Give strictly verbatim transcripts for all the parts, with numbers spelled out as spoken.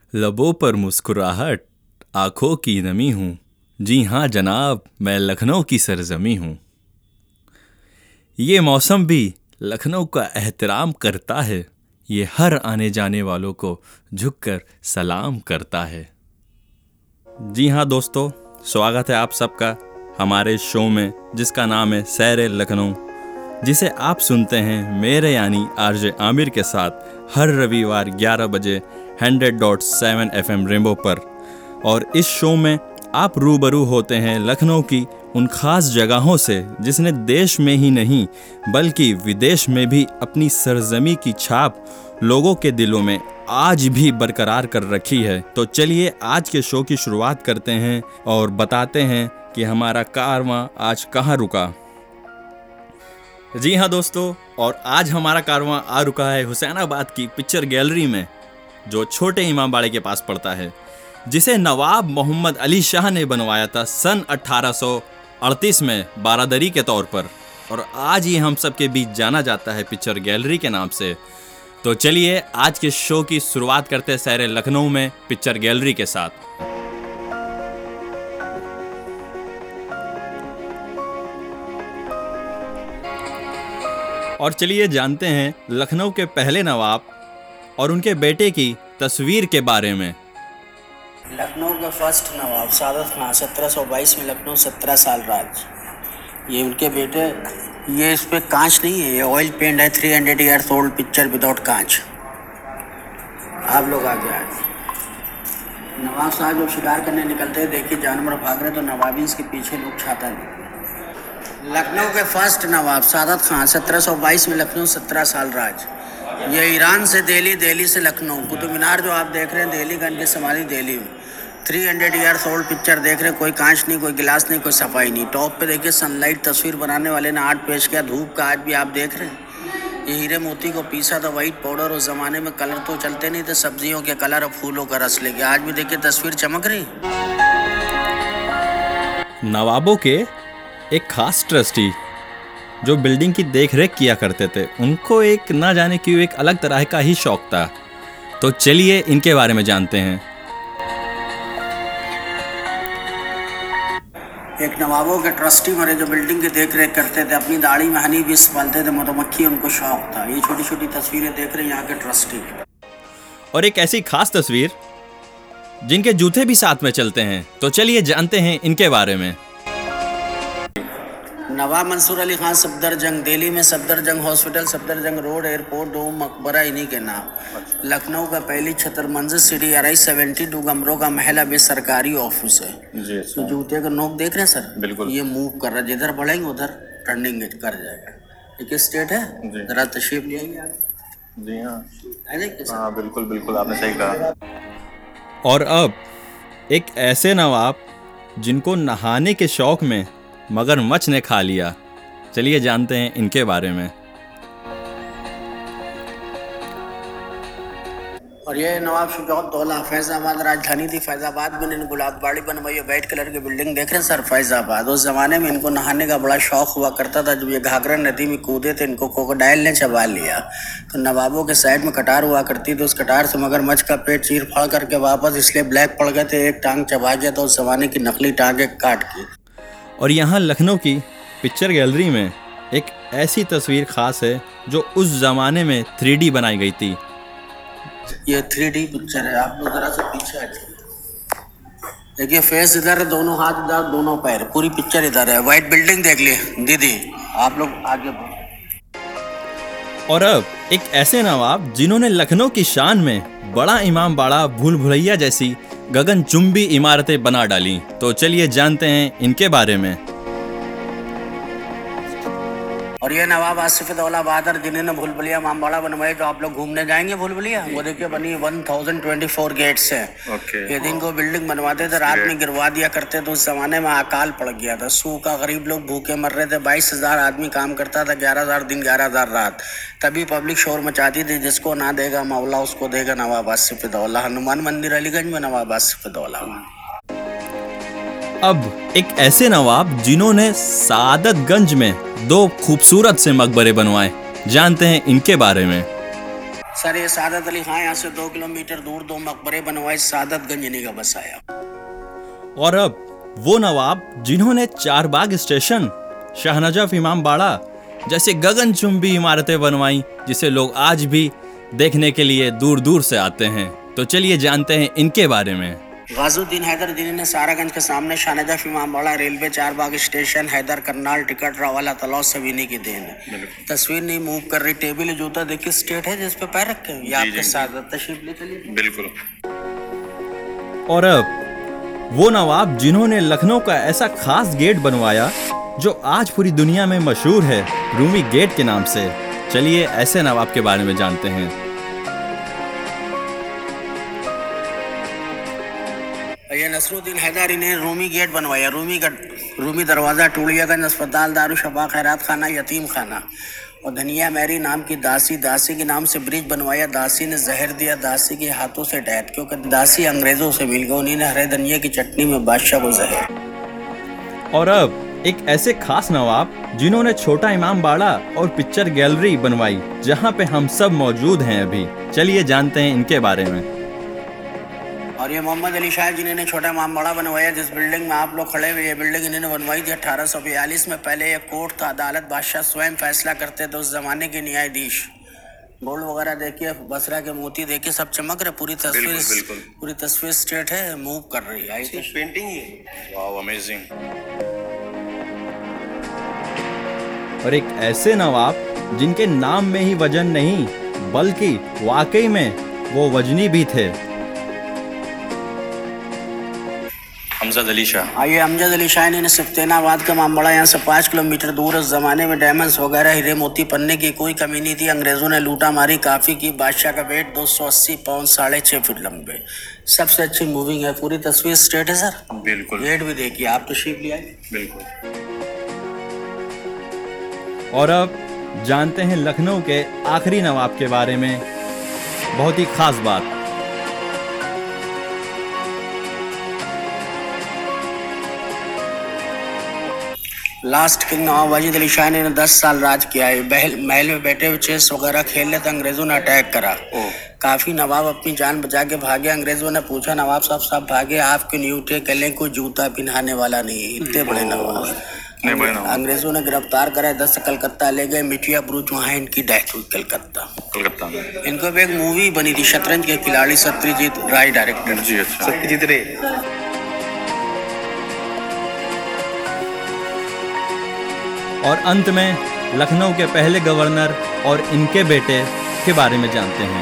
लबों पर मुस्कुराहट, आंखों की नमी हूँ। जी हाँ जनाब, मैं लखनऊ की सरजमी हूँ। ये मौसम भी लखनऊ का एहतराम करता है। ये हर आने जाने वालों को झुककर सलाम करता है। जी हाँ दोस्तों, स्वागत है आप सबका हमारे शो में, जिसका नाम है सैर लखनऊ, जिसे आप सुनते हैं मेरे यानी आरजे आमिर के साथ हर रविवार ग्यारह बजे hundred dot seven F M Rainbow पर। और इस शो में आप रूबरू होते हैं लखनऊ की उन खास जगहों से जिसने देश में ही नहीं बल्कि विदेश में भी अपनी सरजमी की छाप लोगों के दिलों में आज भी बरकरार कर रखी है। तो चलिए आज के शो की शुरुआत करते हैं और बताते हैं कि हमारा कारवां आज कहाँ रुका। जी हाँ दोस्तों, और आज हमारा कारवां आ रुका है हुसैनाबाद की पिक्चर गैलरी में, जो छोटे इमामबाड़े के पास पड़ता है, जिसे नवाब मोहम्मद अली शाह ने बनवाया था सन अठारह सौ अड़तीस में बारादरी के तौर पर। और आज ये हम सब के बीच जाना जाता है पिक्चर गैलरी के नाम से। तो चलिए आज के शो की शुरुआत करते हैं सैर लखनऊ में पिक्चर गैलरी के साथ। और चलिए जानते हैं लखनऊ के पहले नवाब और उनके बेटे की तस्वीर के बारे में। लखनऊ का फर्स्ट नवाब सादत खान सत्रह सौ बाईस में लखनऊ सत्रह साल राज। ये उनके बेटे, ये इस पे कांच नहीं है, ये ऑयल पेंट है। Three hundred years old picture without कांच। आप लोग आगे आए। नवाब साहब जब शिकार करने निकलते हैं, देखिए जानवर भाग रहे तो नवाबी इसके पीछे लोग छाता नहीं। लखनऊ के फर्स्ट नवाब सादत खान सत्रह सौ बाईस में लखनऊ सत्रह साल राज। ये ईरान से दिल्ली, दिल्ली से लखनऊ। कुतुब मीनार जो आप देख रहे हैं दिल्ली का, इनकी समाधि दिल्ली में। Three hundred years old picture देख रहे हैं, कोई कांच नहीं, कोई गिलास नहीं, कोई सफाई नहीं। टॉप पे देखिए सनलाइट तस्वीर बनाने वाले ने आर्ट पेश किया धूप का। आज भी आप देख रहे हैं ये हीरे मोती को पीसा था वाइट पाउडर। उस जमाने में कलर तो चलते नहीं थे, सब्जियों के कलर और फूलों का रस लेके। आज भी देखिए तस्वीर चमक रही। नवाबों के एक खास ट्रस्टी जो बिल्डिंग की देखरेख किया करते थे, उनको एक ना जाने क्यों एक अलग तरह का ही शौक था। तो चलिए इनके बारे में जानते हैं। एक नवाबों के ट्रस्टी मरे जो बिल्डिंग की देखरेख करते थे, अपनी दाढ़ी में हनी भी पालते थे, मधुमक्खी उनको शौक था। ये छोटी छोटी तस्वीरें देख रहे हैं यहाँ के ट्रस्टी। और एक ऐसी खास तस्वीर जिनके जूते भी साथ में चलते हैं। तो चलिए जानते हैं इनके बारे में। नवाब मंसूर अली खान सफदरजंग, दिल्ली में Safdarjung hospital, Safdarjung road, airport, dome, मकबरा इन्हीं के नाम। लखनऊ का पहली छतर मंजिल सीढ़ी अराई सेवेंटी टू कमरों का महल अभी सरकारी ऑफिस है। जी तो जूते का नोक देख रहे हैं सर, बिल्कुल ये मूव कर रहा है, जिधर बढ़ेंगे उधर टर्निंग कर जाएगा। एक स्टेट है, जरा तशरीफ ले आइए आप। जी हाँ हाँ बिल्कुल बिल्कुल, आपने सही कहा। और अब एक ऐसे नवाब जिनको नहाने के शौक में मगरमच्छ ने खा लिया। चलिए जानते हैं इनके बारे में। और ये नवाब शुजाउद्दौला, फैजाबाद राजधानी थी। फैजाबाद में इन्होंने गुलाबबाड़ी बनवाई है, वाइट कलर की बिल्डिंग देख रहे हैं सर, फैजाबाद। उस जमाने में इनको नहाने का बड़ा शौक हुआ करता था। जब ये घाघरा नदी में कूदे थे, इनको क्रोकोडाइल ने चबा लिया। तो नवाबों के साइड में कटार हुआ करती थी, उस कटार से मगरमच्छ का पेट चीर फाड़ करके वापस इसलिए ब्लैक पड़ गए थे, एक टांग चबा गया था उस जमाने की नकली टांगे काट की। और यहाँ लखनऊ की पिक्चर गैलरी में एक ऐसी तस्वीर खास है जो उस जमाने में थ्री डी बनाई गई थी। ये थ्री डी पिक्चर है, आप लोग जरा से पीछे हटिए। देखिए फेस इधर है, दोनों हाथ इधर, दोनों पैर, पूरी पिक्चर इधर है। व्हाइट बिल्डिंग देख लिए दीदी, आप लोग आगे बढ़ो। और अब एक ऐसे नवाब जिन्होंने लखनऊ की शान में बड़ा इमामबाड़ा, भूल भुलैया जैसी गगनचुंबी इमारतें बना डाली। तो चलिए जानते हैं इनके बारे में। और ये नवाब आसिफ दौला बहादुर, जिन्होंने भूल भुलैया इमामबाड़ा बनवाई। तो आप लोग घूमने जाएंगे भूल भुलैया, वो देखिए बनी one thousand twenty four gate से। ये दिन को बिल्डिंग बनवाते थे, रात में गिरवा दिया करते थे। उस जमाने में अकाल पड़ गया था, सूखा, गरीब लोग भूखे मर रहे थे। बाईस हजार आदमी काम करता था, ग्यारह हजार दिन ग्यारह हजार रात। तभी पब्लिक शोर मचाती थी, जिसको ना देगा मौला उसको देगा नवाब आसिफ दौला। हनुमान मंदिर अलीगंज में नवाब आसिफ दौला। अब एक ऐसे नवाब जिन्होंने सादतगंज में दो खूबसूरत से मकबरे बनवाए। जानते हैं इनके बारे में। सर ये सादत अली खां यहाँ से दो किलोमीटर दूर दो मकबरे बनवाए, सादतगंज इन्हीं का बसाया। और अब वो नवाब जिन्होंने चारबाग स्टेशन, शाहनजफ इमामबाड़ा जैसे गगनचुंबी इमारतें बनवाई, जिसे लोग आज भी देखने के लिए दूर दूर से आते हैं। तो चलिए जानते हैं इनके बारे में। गाजुद्दीन हैदर जिन्होंने सारागंज के सामने Shahnajaf Imambara railway, Charbagh station, Haider canal, ticket, रवाला तलाव सब इन्हीं की देन है। तस्वीर नहीं मूव कर रही, टेबल जूता देखिए स्ट्रेट है जिस पे पैर रखे हैं। ये आपके साथ तशरीफ ले चलिए। बिल्कुल। और अब वो नवाब जिन्होंने लखनऊ का ऐसा खास गेट बनवाया जो आज पूरी दुनिया में मशहूर है, रूमी गेट के नाम से। चलिए ऐसे नवाब के बारे में जानते हैं। ये नसरुद्दीन हैदर इन्हें रूमी गेट बनवाया। रूमी का रूमी दरवाज़ा, टूड़ियागंज अस्पताल, दारुशफा, खैरात खाना, यतीम खाना। और धनिया मैरी नाम की दासी, दासी के नाम से ब्रिज बनवाया। दासी ने जहर दिया, दासी के हाथों से डेथ, क्योंकि दासी अंग्रेजों से मिल गई। उन्हीं ने हरे धनिया की चटनी में बादशाह को जहर। और अब एक ऐसे खास नवाब जिन्होंने छोटा इमामबाड़ा और पिक्चर गैलरी बनवाई, जहां पे हम सब मौजूद हैं अभी। चलिए जानते हैं इनके बारे में। और ये मोहम्मद अली शाह जिन्होंने छोटा इमामबाड़ा बनवाया, जिस बिल्डिंग में आप लोग खड़े हुए, ये बिल्डिंग इन्होंने बनवाई थी अठारह सौ बयालीस में। पहले ये कोर्ट था, अदालत, बादशाह स्वयं फैसला करते थे। उस जमाने के न्यायाधीश गोल्ड वगैरह देखिए, बसरा के मोती देखिए, सब चमक रहे। पूरी तस्वीर बिल्कुल, बिल्कुल। पूरी तस्वीर स्ट्रेट है, मूव कर रही है। पेंटिंग ही वाओ, अमेजिंग। और एक ऐसे नवाब जिनके नाम में ही वजन नहीं, बल्कि वाकई में वो वजनी भी थे। अमजद अली शाह। आइए, अमजद अली शाह ने सिफ्तेनाबाद का इमामबाड़ा यहाँ से पाँच किलोमीटर दूर। उस जमाने में डायमंड्स वगैरह, हीरे मोती पन्ने की कोई कमी नहीं थी। अंग्रेजों ने लूटा मारी काफ़ी की। बादशाह का वेट दो सौ अस्सी पाउंड, साढ़े छः फीट लंबे। सबसे अच्छी मूविंग है, पूरी तस्वीर स्ट्रेट है सर। बिल्कुल। गेट भी देखिए, आप तशरीफ ले आए। बिल्कुल। और अब जानते हैं लखनऊ के आखिरी नवाब के बारे में। बहुत ही खास बात। लास्ट किंग नवाब वाजिद अली शाह ने दस साल राज किया है। महल महल में बैठे हुए चेस वगैरह खेल रहे थे, अंग्रेजों ने अटैक करा। काफ़ी नवाब अपनी जान बचा के भागे। अंग्रेजों ने पूछा, नवाब साहब साहब भागे, आप क्यों नहीं उठे? कलें कोई जूता पिन्हाने वाला नहीं। इतने बड़े नवाब। अंग्रेजों ने गिरफ्तार करा, दस कलकत्ता ले गए। मिठिया ब्रूच, वहाँ इनकी डेथ हुई कलकत्ता कलकत्ता में। इनको भी एक मूवी बनी थी, शतरंज के खिलाड़ी, सत्यजीत राय डायरेक्टर। जी अच्छा। सत्यजीत रे। और अंत में लखनऊ के पहले गवर्नर और इनके बेटे के बारे में जानते हैं।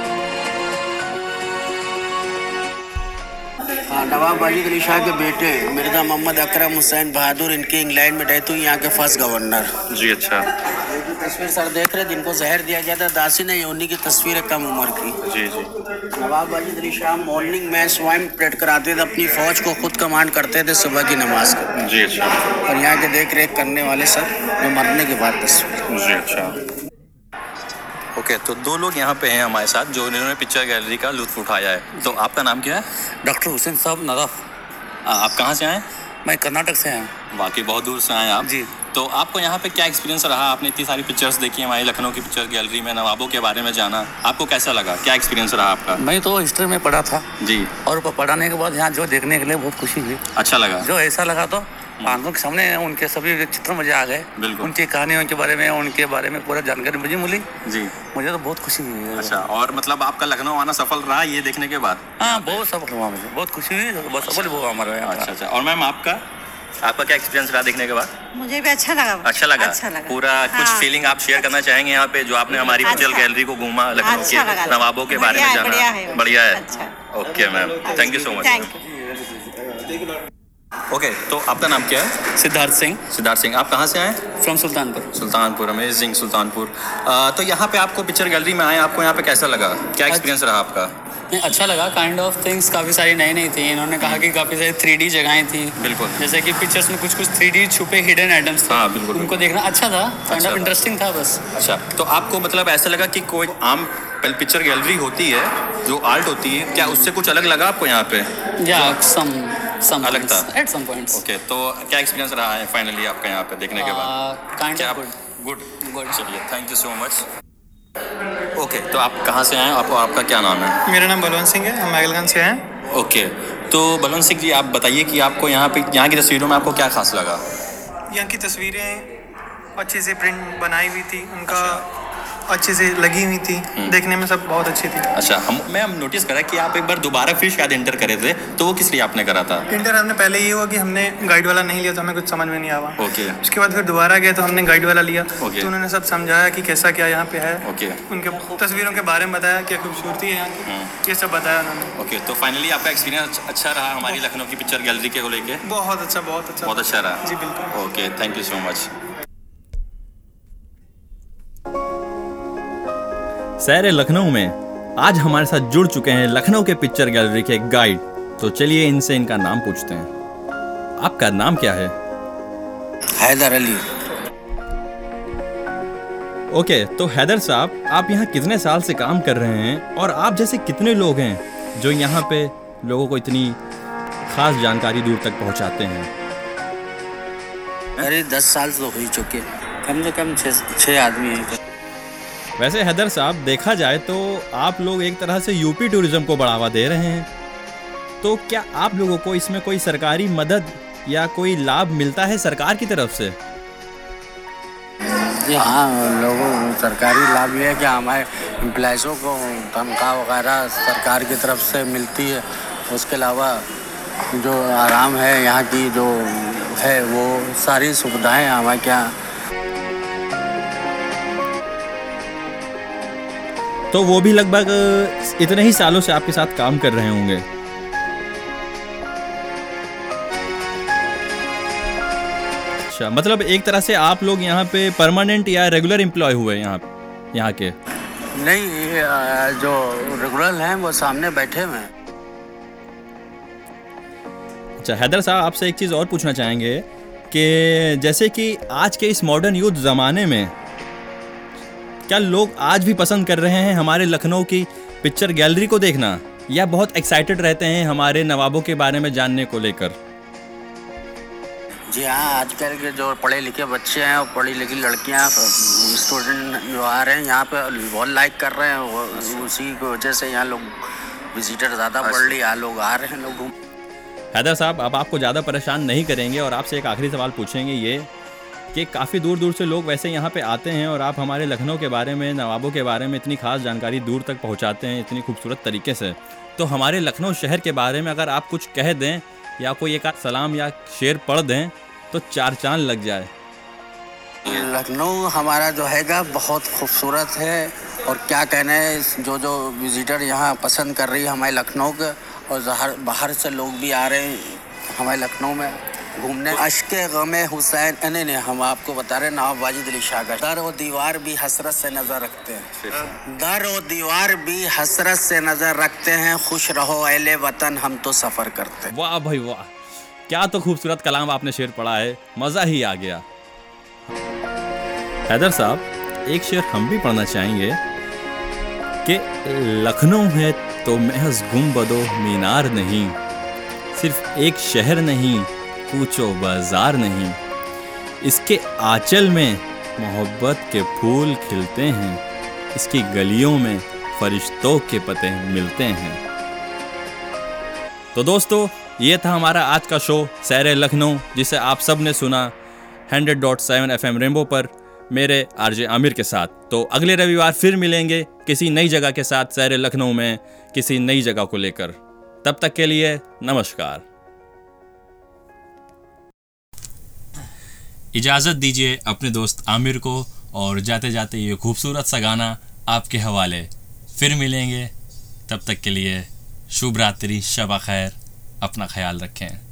नवाब वाजिद अली शाह के बेटे मिर्जा मोहम्मद अकरम हुसैन बहादुर, इनके इंग्लैंड में डेथ हुई, यहाँ के फर्स्ट गवर्नर। जी अच्छा। तस्वीर सर देख रहे, जिनको जहर दिया गया था दासी ने, उन्हीं की तस्वीर है कम उम्र की। जी जी। नवाब वाजिद अली शाह मॉर्निंग में स्वयं परेड कराते थे, अपनी फौज को खुद कमांड करते थे सुबह की नमाज का। जी अच्छा। और यहाँ के देख रेख करने वाले सर जो मरने के बाद तस्वीर। जी अच्छा। ओके okay, तो दो लोग यहाँ पे हैं हमारे साथ जो इन्होंने पिक्चर गैलरी का लुत्फ उठाया है। तो आपका नाम क्या है? डॉक्टर हुसैन साहब नदाफ। आप कहाँ से आए? मैं कर्नाटक से आया। बाकी बहुत दूर से आए आप जी। तो आपको यहाँ पे क्या एक्सपीरियंस रहा? आपने इतनी सारी पिक्चर्स देखी हमारी लखनऊ की पिक्चर गैलरी में, नवाबों के बारे में जाना, आपको कैसा लगा? क्या एक्सपीरियंस रहा आपका? मैं तो हिस्ट्री में पढ़ा था जी। और पढ़ाने के बाद यहाँ जो देखने के लिए बहुत खुशी हुई। अच्छा लगा? जो ऐसा लगा तो आंखों के सामने उनके सभी चित्र मुझे आ गए। बिल्कुल। उनकी कहानियों के बारे में, उनके बारे में पूरा जानकारी मुझे मिली जी। मुझे तो बहुत खुशी हुई। अच्छा, और मतलब आपका लखनऊ आना सफल रहा ये देखने के बाद? हाँ, बहुत सफल हुआ, मुझे बहुत खुशी हुई, बहुत सफल हुआ हमारा। अच्छा अच्छा। और मैम आपका आपका क्या एक्सपीरियंस रहा देखने के बाद? मुझे भी अच्छा लगा। अच्छा लगा? अच्छा लगा। पूरा हाँ। कुछ फीलिंग आप शेयर करना चाहेंगे यहाँ पे जो आपने हमारी पिक्चर अच्छा। गैलरी को घूमा, लखनऊ अच्छा के लगा। नवाबों के बारे में जाना? बढ़िया है, बढ़िया है। अच्छा। Okay ma'am, thank you so much. Thank you. Okay, तो आपका नाम क्या है? सिद्धार्थ सिंह, सिद्धार्थ सिंह। आप कहाँ से आए? फ्रॉम सुल्तानपुर। सुल्तानपुर, अमेजिंग, सुल्तानपुर। आ, तो यहाँ पे आपको पिक्चर गैलरी में आए, आपको यहाँ पे कैसा लगा? क्या एक्सपीरियंस रहा आपका? नहीं, अच्छा लगा। काइंड ऑफ थिंग्स काफ़ी सारी नई नई थी। इन्होंने कहा कि काफ़ी सारी थ्री डी जगहें थी। बिल्कुल। जैसे कि पिक्चर्स में कुछ कुछ थ्री डी छुपे हिडन आइटम्स थे। हाँ, बिल्कुल। उनको देखना अच्छा था, काइंड अच्छा ऑफ था। इंटरेस्टिंग था बस। अच्छा, तो आपको मतलब ऐसा लगा कि कोई आम पिक्चर गैलरी होती है जो आर्ट होती है, क्या उससे कुछ अलग लगा आपको यहाँ पे? या सम सम अलग था एट सम पॉइंट्स। ओके, तो क्या एक्सपीरियंस रहा है फाइनली आपका यहाँ पे देखने के बाद? काइंड क्या ऑफ गुड गुड? चलिए, thank you so much. Okay, तो आप कहाँ से आए हैं? आपको आपका क्या नाम है? मेरा नाम बलवंत सिंह है, हम मैगलगंज से हैं। ओके, तो बलवंत सिंह जी, आप बताइए कि आपको यहाँ पे यहाँ की तस्वीरों में आपको क्या खास लगा? यहाँ की तस्वीरें अच्छे से प्रिंट बनाई हुई थी, उनका अच्छे से लगी हुई थी, देखने में सब बहुत अच्छी थी। अच्छा, हम मैं हम नोटिस करा कि आप एक बार दोबारा फिर शायद इंटर करे थे, तो वो किस लिए आपने करा था? इंटर हमने पहले ये हुआ कि हमने गाइड वाला नहीं लिया तो हमें कुछ समझ में नहीं आवा। ओके। उसके बाद फिर दोबारा गए तो हमने गाइड वाला लिया। ओके। तो उन्होंने सब समझाया कि कैसा क्या यहाँ पे है। ओके। उनके तस्वीरों के बारे में बताया, क्या खूबसूरती है यहाँ की, ये सब बताया उन्होंने। ओके, तो फाइनली आपका एक्सपीरियंस अच्छा रहा हमारी लखनऊ की पिक्चर गैलरी के को लेके? बहुत अच्छा, बहुत अच्छा, बहुत अच्छा रहा। जी बिल्कुल। Okay, thank you so much. सैर लखनऊ में आज हमारे साथ जुड़ चुके हैं लखनऊ के पिक्चर गैलरी के गाइड। तो चलिए इनसे इनका नाम पूछते हैं। आपका नाम क्या है? हैदर अली। ओके, तो हैदर साहब, आप यहाँ कितने साल से काम कर रहे हैं और आप जैसे कितने लोग हैं जो यहाँ पे लोगों को इतनी खास जानकारी दूर तक पहुँचाते हैं? अरे दस साल तो हो ही चुके, कम से कम छः छः आदमी हैं। वैसे हैदर साहब, देखा जाए तो आप लोग एक तरह से यूपी टूरिज्म को बढ़ावा दे रहे हैं, तो क्या आप लोगों को इसमें कोई सरकारी मदद या कोई लाभ मिलता है सरकार की तरफ से? जी हाँ, लोगों सरकारी लाभ ये है कि हमारे एम्प्लॉइज़ों को तनख्वाह वगैरह सरकार की तरफ से मिलती है। उसके अलावा जो आराम है यहाँ की जो है वो सारी सुविधाएं हमारे क्या। तो वो भी लगभग इतने ही सालों से आपके साथ काम कर रहे होंगे। अच्छा, मतलब एक तरह से आप लोग यहाँ पे परमानेंट या रेगुलर एम्प्लॉय हुए यहाँ यहाँ के? नहीं, जो रेगुलर हैं वो सामने बैठे हुए हैं। अच्छा हैदर साहब, आपसे एक चीज़ और पूछना चाहेंगे कि जैसे कि आज के इस मॉडर्न युद्ध ज़माने में क्या लोग आज भी पसंद कर रहे हैं हमारे लखनऊ की पिक्चर गैलरी को देखना, या बहुत एक्साइटेड रहते हैं हमारे नवाबों के बारे में जानने को लेकर? जी हाँ, आजकल के जो पढ़े लिखे बच्चे हैं और पढ़ी लिखी लड़कियां, स्टूडेंट जो आ रहे हैं यहाँ पे बहुत लाइक कर रहे हैं। उसी की वजह से यहाँ लोग विजिटर ज़्यादा बढ़ रही, यहाँ लोग आ रहे हैं लोग। हैदर साहब, अब आपको ज़्यादा परेशान नहीं करेंगे और आपसे एक आखिरी सवाल पूछेंगे ये कि काफ़ी दूर दूर से लोग वैसे यहाँ पे आते हैं और आप हमारे लखनऊ के बारे में, नवाबों के बारे में इतनी खास जानकारी दूर तक पहुँचाते हैं इतनी खूबसूरत तरीके से, तो हमारे लखनऊ शहर के बारे में अगर आप कुछ कह दें या कोई एक सलाम या शेर पढ़ दें तो चार चांद लग जाए। लखनऊ हमारा जो हैगा बहुत खूबसूरत है और क्या कहने, जो जो विजिटर यहाँ पसंद कर रही है हमारे लखनऊ के, और बाहर से लोग भी आ रहे हैं हमारे लखनऊ में घूमने। अश्के गमे हुसैन, नहीं नहीं हम आपको बता रहे हैं, नवाब वाजिद अली शाह का दर और दीवार भी हसरत से नजर रखते हैं। दर और दीवार भी हसरत से नजर रखते हैं, खुश रहो अहले वतन हम तो सफर करते हैं। वाह भाई वाह, क्या तो खूबसूरत कलाम आपने शेर पढ़ा है, मजा ही आ गया। हैदर साहब, एक शेर हम भी पढ़ना चाहेंगे कि लखनऊ है तो महज गुंबदो मीनार नहीं, सिर्फ एक शहर नहीं, पूछो बाजार नहीं, इसके आंचल में मोहब्बत के फूल खिलते हैं, इसकी गलियों में फरिश्तों के पते मिलते हैं। तो दोस्तों, ये था हमारा आज का शो सैर लखनऊ, जिसे आप सब ने सुना hundred point seven F M Rainbow पर मेरे आरजे आमिर के साथ। तो अगले रविवार फिर मिलेंगे किसी नई जगह के साथ सैर लखनऊ में, किसी नई जगह को लेकर। तब तक के लिए नमस्कार। इजाज़त दीजिए अपने दोस्त आमिर को, और जाते जाते ये खूबसूरत सा गाना आपके हवाले। फिर मिलेंगे, तब तक के लिए शुभ रात्रि, शब खैर, अपना ख्याल रखें।